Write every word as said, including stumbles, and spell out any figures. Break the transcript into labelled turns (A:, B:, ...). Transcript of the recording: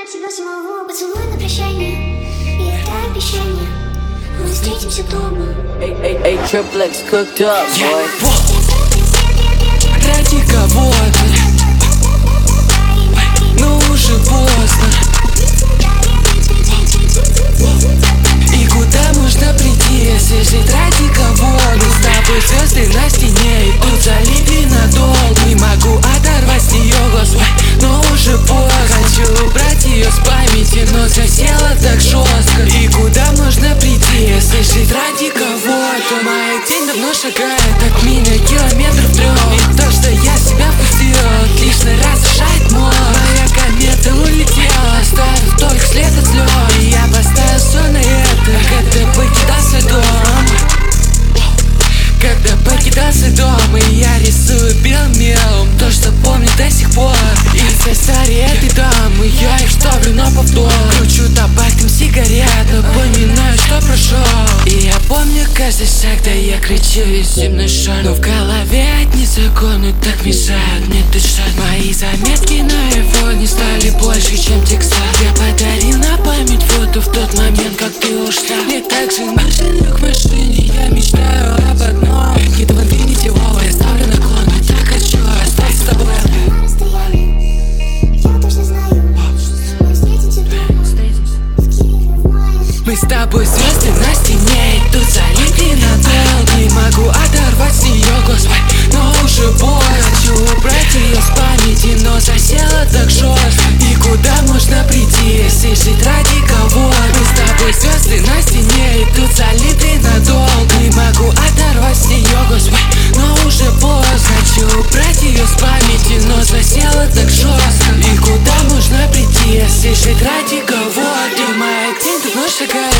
A: всегда самого поцелуй на прощание. И это обещание, мы встретимся дома.
B: Эй, эй, эй, триплекс cooked up, boy.
C: Ради кого-то, но уже поздно. И куда можно прийти, если жить ради кого-то? С тобой звезды на стене идут, залипли надолго. Не могу оторвать с нее глаз, но уже поздно. Хочу убрать ее с памяти, но засела так жестко. И куда можно прийти, если жить ради кого-то? Моя тень давно шагает от меня километров трех. И то, что я себя впустил, отлично разрушает мой. Моя комета улетела, оставив только след от слез. И я поставил все на это, когда покидал свой дом. Когда покидал свой дом, и я рисую белым мелом то, что помню до сих пор. Из истории этой дамы я их ставлю на повтор. Кручу табаком сигарет, напоминаю, что прошел. И я помню каждый шаг, да я кричу весь земной шар. Но в голове одни законы так мешают мне дышать. Мои заметки на его не стали больше, чем текста. Я подарил на память фото в тот момент, как ты ушла. Мне так же машину к машине, я мечтаю об одном. Где-то в инфинити, о, я ставлю наклон. И так хочу остаться с тобой.
A: На расстоянии, я точно знаю, мы встретимся дома. В Киеве в мае.
C: Мы с тобой звезды на стене идут, залипли надолго. Не могу оторвать с нее глаз, но уже поздно. Хочу убрать ее с памяти, но засела так жестко. И куда можно прийти, если жить ради кого? Мы с тобой звезды на стене идут, залипли надолго. Не могу оторвать с нее глаз, но уже поздно. Хочу убрать ее с памяти, но засела так жестко. И куда можно прийти, если жить ради кого? Ты моя тень давно шагает